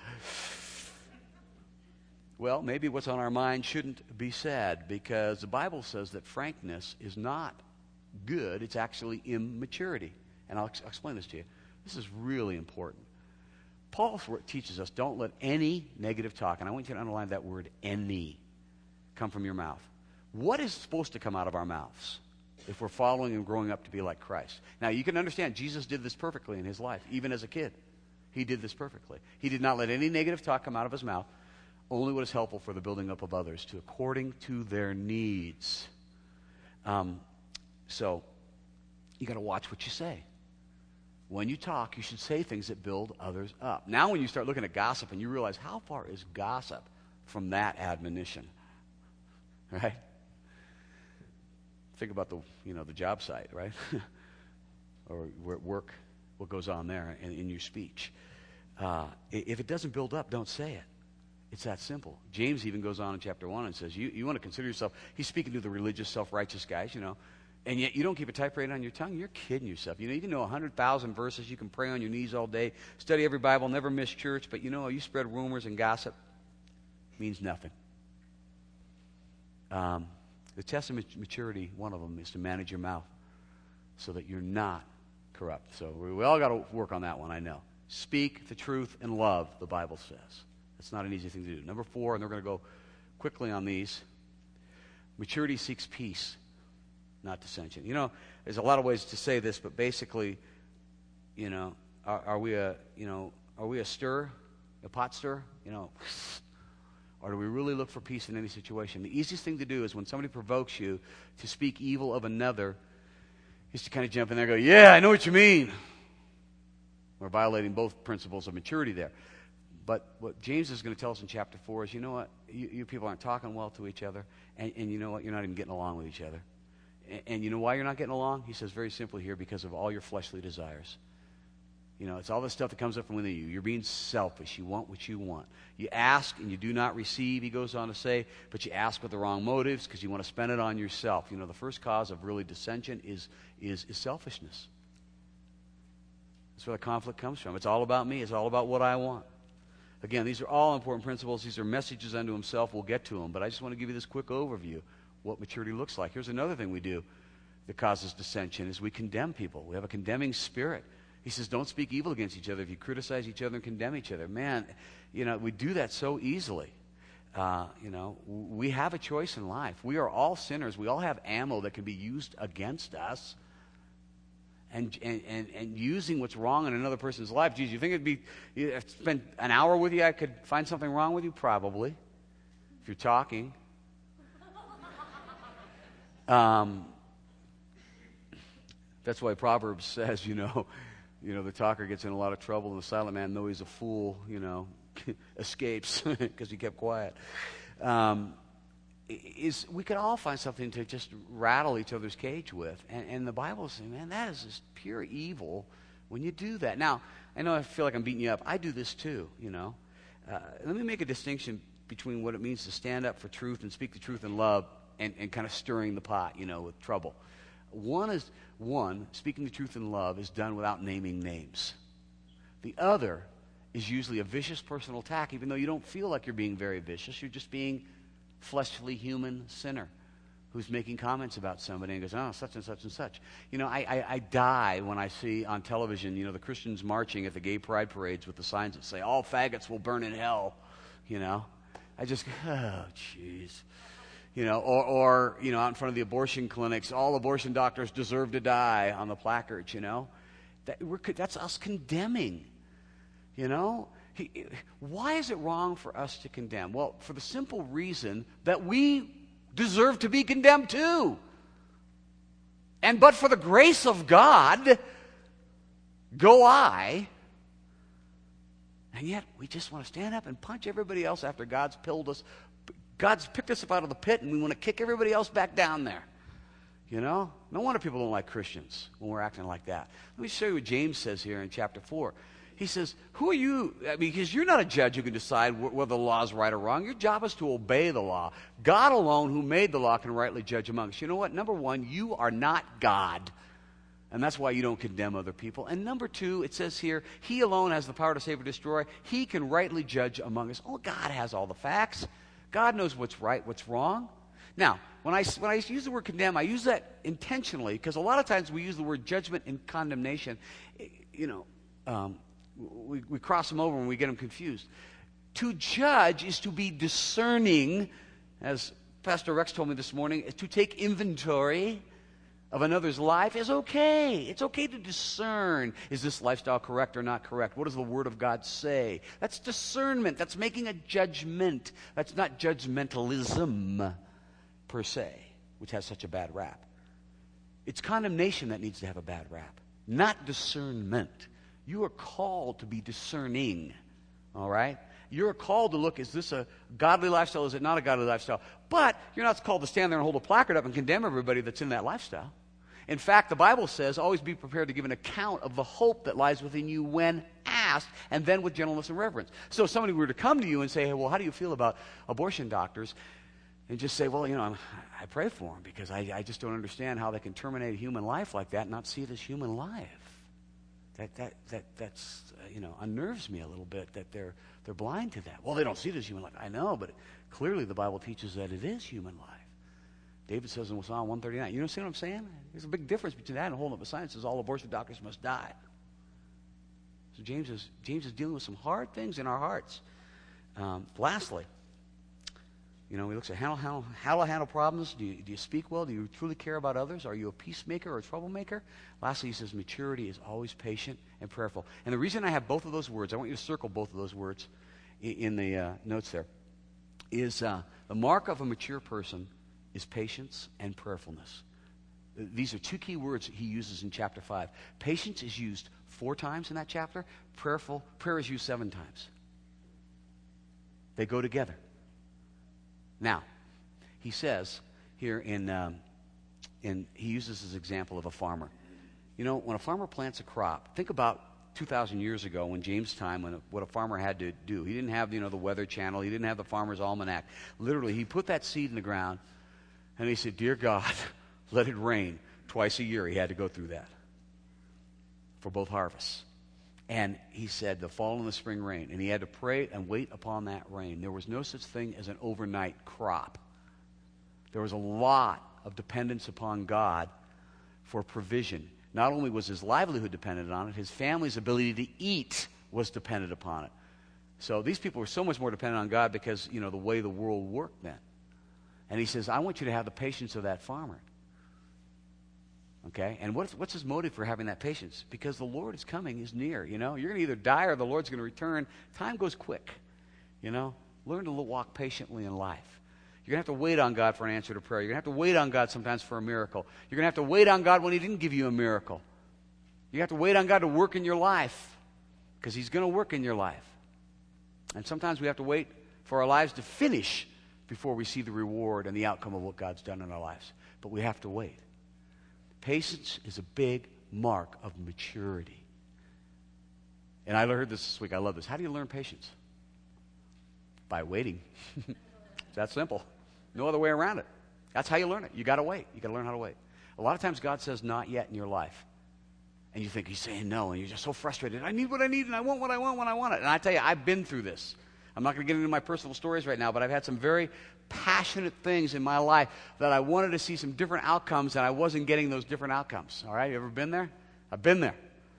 Well, maybe what's on our mind shouldn't be said, because the Bible says that frankness is not good. It's actually immaturity. And I'll, ex- I'll explain this to you. This is really important. Paul teaches us, don't let any negative talk, and I want you to underline that word, any, come from your mouth. What is supposed to come out of our mouths if we're following and growing up to be like Christ? Now, you can understand Jesus did this perfectly in his life, even as a kid. He did this perfectly. He did not let any negative talk come out of his mouth, only what is helpful for the building up of others, to according to their needs. Um, so, you got to watch what you say. When you talk, you should say things that build others up. Now when you start looking at gossip and you realize, how far is gossip from that admonition? Right? Think about the, you know, the job site, right? Or where at work, what goes on there in, in your speech. Uh, if it doesn't build up, don't say it. It's that simple. James even goes on in chapter one and says, you, you want to consider yourself, he's speaking to the religious, self-righteous guys, you know, and yet you don't keep a typewriter on your tongue. You're kidding yourself. You know, you can know one hundred thousand verses. You can pray on your knees all day, study every Bible, never miss church. But you know, you spread rumors and gossip. Means nothing. Um, the test of maturity, one of them, is to manage your mouth so that you're not corrupt. So we, we all got to work on that one, I know. Speak the truth in love, the Bible says. That's not an easy thing to do. Number four, and we're going to go quickly on these. Maturity seeks peace, not dissension. You know, there's a lot of ways to say this, but basically, you know, are, are we a, you know, are we a stir, a pot stir, you know, or do we really look for peace in any situation? The easiest thing to do is when somebody provokes you to speak evil of another, is to kind of jump in there and go, yeah, I know what you mean. We're violating both principles of maturity there. But what James is going to tell us in chapter four is, you know what, you, you people aren't talking well to each other, and, and you know what, you're not even getting along with each other. And, and you know why you're not getting along? He says very simply here, because of all your fleshly desires. You know, it's all the stuff that comes up from within you. You're being selfish. You want what you want. You ask and you do not receive, he goes on to say, but you ask with the wrong motives because you want to spend it on yourself. You know, the first cause of really dissension is, is, is selfishness. That's where the conflict comes from. It's all about me. It's all about what I want. Again, these are all important principles. These are messages unto himself. We'll get to them. But I just want to give you this quick overview, what maturity looks like. Here's another thing we do that causes dissension is we condemn people. We have a condemning spirit. He says, don't speak evil against each other. If you criticize each other and condemn each other. Man, you know, we do that so easily. Uh, you know, we have a choice in life. We are all sinners. We all have ammo that can be used against us. And, and, and, and using what's wrong in another person's life. Geez, you think it'd be, you have to spend an hour with you, I could find something wrong with you? Probably. If you're talking. Um, that's why Proverbs says, you know, you know, the talker gets in a lot of trouble, and the silent man, though he's a fool, you know, escapes because he kept quiet. Um, is we could all find something to just rattle each other's cage with. And, and the Bible says, man, that is just pure evil when you do that. Now, I know I feel like I'm beating you up. I do this too, you know. Uh, let me make a distinction between what it means to stand up for truth and speak the truth in love and, and kind of stirring the pot, you know, with trouble. One is, one, speaking the truth in love is done without naming names. The other is usually a vicious personal attack, even though you don't feel like you're being very vicious. You're just being fleshly human sinner who's making comments about somebody and goes, oh, such and such and such. You know, I, I, I die when I see on television, you know, the Christians marching at the gay pride parades with the signs that say, all faggots will burn in hell, you know. I just go, oh, jeez. You know, or, or, you know, out in front of the abortion clinics, all abortion doctors deserve to die on the placards, you know. That, we're, that's us condemning, you know. he, why is it wrong for us to condemn? Well, for the simple reason that we deserve to be condemned too. And but for the grace of God, go I. And yet we just want to stand up and punch everybody else after God's pulled us. God's picked us up out of the pit, and we want to kick everybody else back down there. You know? No wonder people don't like Christians when we're acting like that. Let me show you what James says here in chapter four. He says, who are you? I mean, because you're not a judge who can decide wh- whether the law is right or wrong. Your job is to obey the law. God alone, who made the law, can rightly judge among us. You know what? Number one, you are not God. And that's why you don't condemn other people. And number two, it says here, he alone has the power to save or destroy. He can rightly judge among us. Oh, God has all the facts. God knows what's right, what's wrong. Now, when I, when I use the word condemn, I use that intentionally because a lot of times we use the word judgment and condemnation. You know, um, we, we cross them over and we get them confused. To judge is to be discerning, as Pastor Rex told me this morning, to take inventory of another's life is okay. It's okay to discern. Is this lifestyle correct or not correct? What does the Word of God say? That's discernment. That's making a judgment. That's not judgmentalism per se, which has such a bad rap. It's condemnation that needs to have a bad rap, not discernment. You are called to be discerning, all right? You're called to look, is this a godly lifestyle? Is it not a godly lifestyle? But you're not called to stand there and hold a placard up and condemn everybody that's in that lifestyle. In fact, the Bible says, always be prepared to give an account of the hope that lies within you when asked, and then with gentleness and reverence. So if somebody were to come to you and say, hey, well, how do you feel about abortion doctors? And just say, well, you know, I'm, I pray for them because I, I just don't understand how they can terminate a human life like that and not see it as human life. That that that that's uh, you know unnerves me a little bit that they're they're blind to that. Well, they don't see it as human life. I know, but clearly the Bible teaches that it is human life. David says in Psalm one thirty-nine. You know see what I'm saying? There's a big difference between that and holding up a sign that says all abortion doctors must die. So James is James is dealing with some hard things in our hearts. Um, lastly, you know, he looks at how, how, how to handle problems. Do you, do you speak well? Do you truly care about others? Are you a peacemaker or a troublemaker? Lastly, he says maturity is always patient and prayerful. And the reason I have both of those words, I want you to circle both of those words in, in the uh, notes there, is uh, the mark of a mature person is patience and prayerfulness. These are two key words he uses in chapter five. Patience is used four times in that chapter. Prayerful, prayer is used seven times. They go together. Now, he says here in, um, in, he uses this example of a farmer. You know, when a farmer plants a crop, think about two thousand years ago in James' time when a, what a farmer had to do. He didn't have, you know, the Weather Channel. He didn't have the Farmer's Almanac. Literally, he put that seed in the ground, and he said, dear God, let it rain. Twice a year he had to go through that for both harvests. And he said the fall and the spring rain. And he had to pray and wait upon that rain. There was no such thing as an overnight crop. There was a lot of dependence upon God for provision. Not only was his livelihood dependent on it, his family's ability to eat was dependent upon it. So these people were so much more dependent on God because, you know, the way the world worked then. And he says, I want you to have the patience of that farmer. Okay? And what's, what's his motive for having that patience? Because the Lord is coming, is near, you know? You're going to either die or the Lord's going to return. Time goes quick, you know? Learn to walk patiently in life. You're going to have to wait on God for an answer to prayer. You're going to have to wait on God sometimes for a miracle. You're going to have to wait on God when he didn't give you a miracle. You have to wait on God to work in your life because he's going to work in your life. And sometimes we have to wait for our lives to finish before we see the reward and the outcome of what God's done in our lives. But we have to wait. Patience is a big mark of maturity. And I heard this this week. I love this. How do you learn patience? By waiting. It's that simple. No other way around it. That's how you learn it. You got to wait. You got to learn how to wait. A lot of times God says not yet in your life. And you think he's saying no, and you're just so frustrated. I need what I need, and I want what I want when I want it. And I tell you, I've been through this. I'm not going to get into my personal stories right now, but I've had some very passionate things in my life that I wanted to see some different outcomes, and I wasn't getting those different outcomes. All right? You ever been there? I've been there.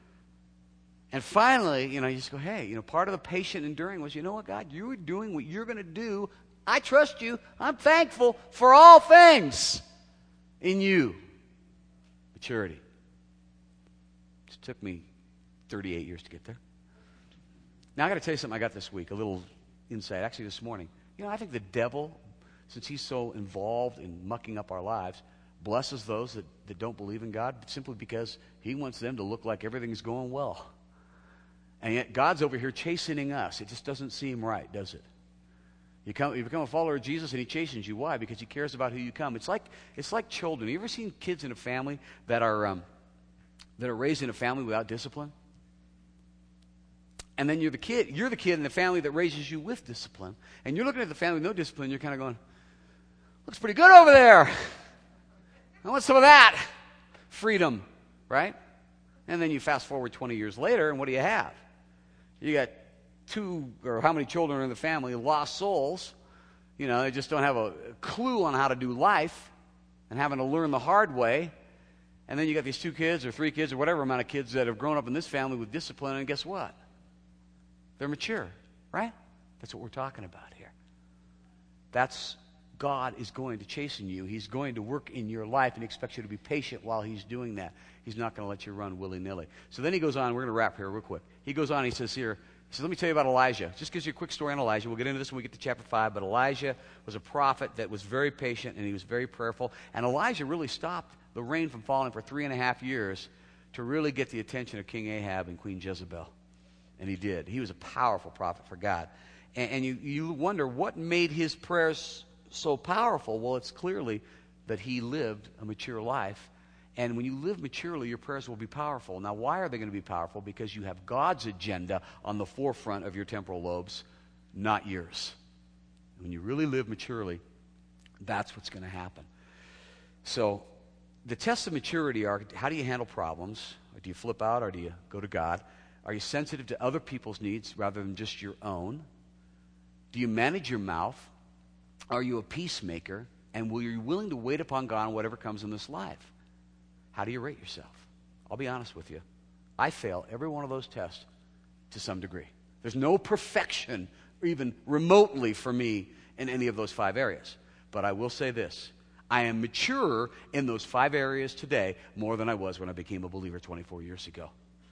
And finally, you know, you just go, hey, you know, part of the patient enduring was, you know what, God, you are doing what you're going to do. I trust you. I'm thankful for all things in you. Maturity. It took me thirty-eight years to get there. Now, I got to tell you something I got this week, a little insight, actually this morning. You know, I think the devil, since he's so involved in mucking up our lives, blesses those that, that don't believe in God simply because he wants them to look like everything's going well. And yet God's over here chastening us. It just doesn't seem right, does it? You, come, you become a follower of Jesus and he chastens you. Why? Because he cares about who you come. It's like, it's like children. You ever seen kids in a family that are, um, that are raised in a family without discipline? And then you're the kid, you're the kid in the family that raises you with discipline. And you're looking at the family with no discipline, you're kind of going, looks pretty good over there. I want some of that. Freedom, right? And then you fast forward twenty years later, and what do you have? You got two, or how many children are in the family, lost souls. You know, they just don't have a clue on how to do life and having to learn the hard way. And then you got these two kids or three kids or whatever amount of kids that have grown up in this family with discipline, and guess what? They're mature, right? That's what we're talking about here. That's God is going to chasten you. He's going to work in your life and he expects you to be patient while he's doing that. He's not going to let you run willy-nilly. So then he goes on. We're going to wrap here real quick. He goes on. He says here, he says, let me tell you about Elijah. Just gives you a quick story on Elijah. We'll get into this when we get to chapter five. But Elijah was a prophet that was very patient and he was very prayerful. And Elijah really stopped the rain from falling for three and a half years to really get the attention of King Ahab and Queen Jezebel. And he did. He was a powerful prophet for God. And, and you, you wonder what made his prayers so powerful. Well, it's clearly that he lived a mature life. And when you live maturely, your prayers will be powerful. Now, why are they going to be powerful? Because you have God's agenda on the forefront of your temporal lobes, not yours. When you really live maturely, that's what's going to happen. So the tests of maturity are, how do you handle problems? Or do you flip out or do you go to God? Are you sensitive to other people's needs rather than just your own? Do you manage your mouth? Are you a peacemaker? And will you be willing to wait upon God on whatever comes in this life? How do you rate yourself? I'll be honest with you. I fail every one of those tests to some degree. There's no perfection, even remotely for me, in any of those five areas. But I will say this. I am mature in those five areas today more than I was when I became a believer twenty-four years ago.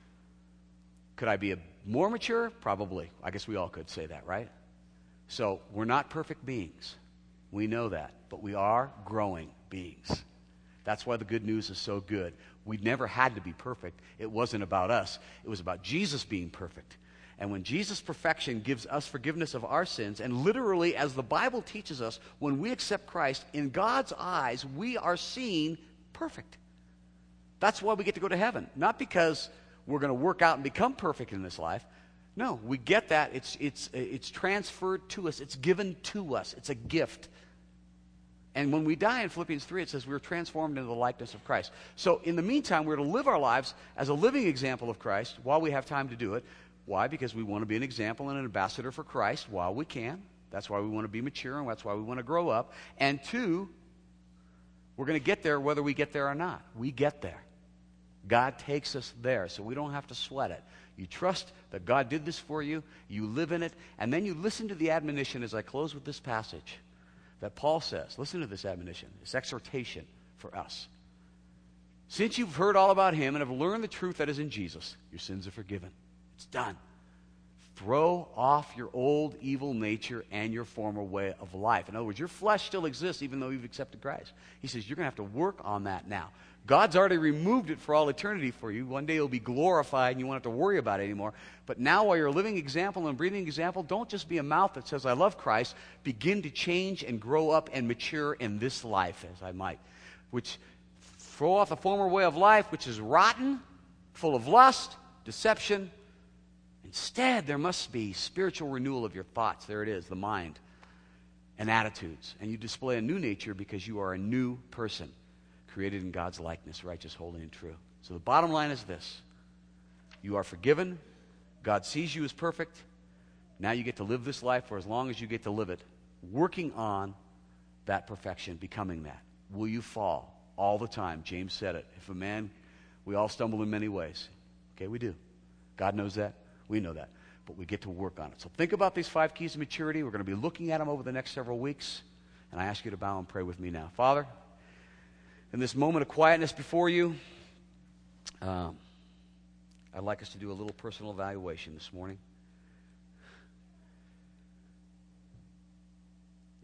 Could I be a more mature? Probably. I guess we all could say that, right? So we're not perfect beings. We know that. But we are growing beings. That's why the good news is so good. We never had to be perfect. It wasn't about us. It was about Jesus being perfect. And when Jesus' perfection gives us forgiveness of our sins, and literally, as the Bible teaches us, when we accept Christ, in God's eyes, we are seen perfect. That's why we get to go to heaven. Not because we're going to work out and become perfect in this life. No, we get that. It's, it's, it's transferred to us. It's given to us. It's a gift. And when we die in Philippians three, it says we're transformed into the likeness of Christ. So in the meantime, we're to live our lives as a living example of Christ while we have time to do it. Why? Because we want to be an example and an ambassador for Christ while we can. That's why we want to be mature, and that's why we want to grow up. And two, we're going to get there whether we get there or not. We get there. God takes us there, so we don't have to sweat it. You trust that God did this for you, you live in it, and then you listen to the admonition as I close with this passage that Paul says. Listen to this admonition, this exhortation for us. Since you've heard all about him and have learned the truth that is in Jesus, your sins are forgiven. It's done. Throw off your old evil nature and your former way of life. In other words, your flesh still exists even though you've accepted Christ. He says you're going to have to work on that now. God's already removed it for all eternity for you. One day you'll be glorified and you won't have to worry about it anymore. But now while you're a living example and breathing example, don't just be a mouth that says, I love Christ. Begin to change and grow up and mature in this life, as I might. Which, throw off the former way of life, which is rotten, full of lust, deception. Instead, there must be spiritual renewal of your thoughts. There it is, the mind and attitudes. And you display a new nature because you are a new person. Created in God's likeness, righteous, holy, and true. So the bottom line is this. You are forgiven. God sees you as perfect. Now you get to live this life for as long as you get to live it, working on that perfection, becoming that. Will you fall? All the time. James said it. If a man, we all stumble in many ways. Okay, we do. God knows that. We know that. But we get to work on it. So think about these five keys of maturity. We're going to be looking at them over the next several weeks. And I ask you to bow and pray with me now. Father, in this moment of quietness before you, um, I'd like us to do a little personal evaluation this morning.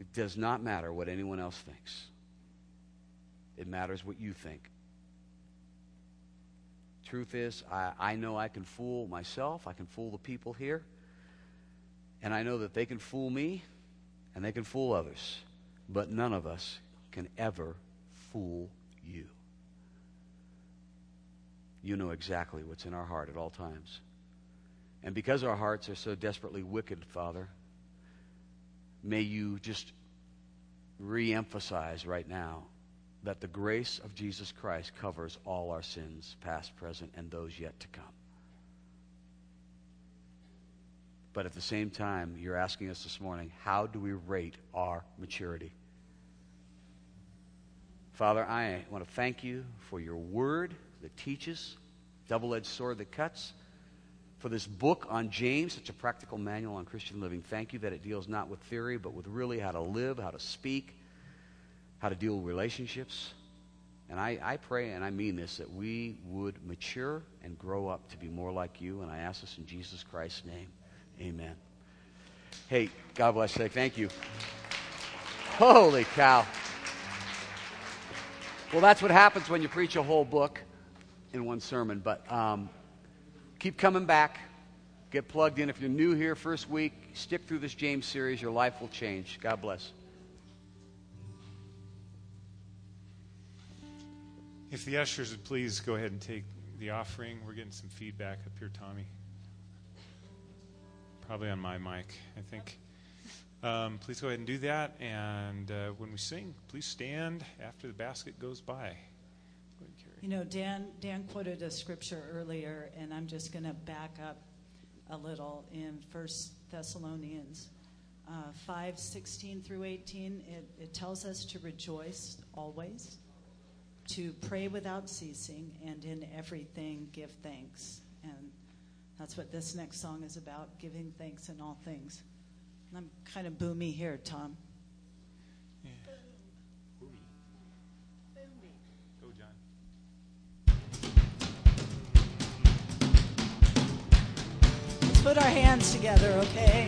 It does not matter what anyone else thinks. It matters what you think. Truth is, I, I know I can fool myself. I can fool the people here. And I know that they can fool me, and they can fool others. But none of us can ever fool you. You know exactly what's in our heart at all times. And because our hearts are so desperately wicked, Father, may you just re-emphasize right now that the grace of Jesus Christ covers all our sins, past, present, and those yet to come. But at the same time, you're asking us this morning, how do we rate our maturity? Father, I want to thank you for your word that teaches, double-edged sword that cuts, for this book on James, such a practical manual on Christian living. Thank you that it deals not with theory, but with really how to live, how to speak, how to deal with relationships. And I, I pray, and I mean this, that we would mature and grow up to be more like you. And I ask this in Jesus Christ's name. Amen. Hey, God bless you. Thank you. Holy cow. Well, that's what happens when you preach a whole book in one sermon. But um, keep coming back. Get plugged in. If you're new here first week, stick through this James series. Your life will change. God bless. If the ushers would please go ahead and take the offering. We're getting some feedback up here, Tommy. Probably on my mic, I think. Um, please go ahead and do that. And uh, when we sing, please stand after the basket goes by. Go ahead, Carrie. You know, Dan, Dan quoted a scripture earlier, and I'm just going to back up a little in First Thessalonians uh, five, sixteen through eighteen. It, it tells us to rejoice always, to pray without ceasing, and in everything give thanks. And that's what this next song is about, giving thanks in all things. And I'm kind of boomy here, Tom. Yeah. Boomy. Boomy. Go, John. Let's put our hands together, okay?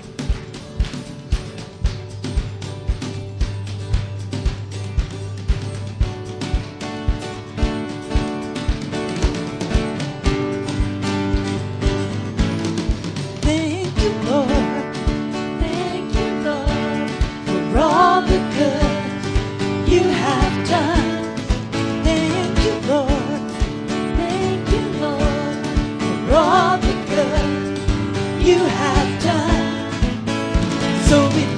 So we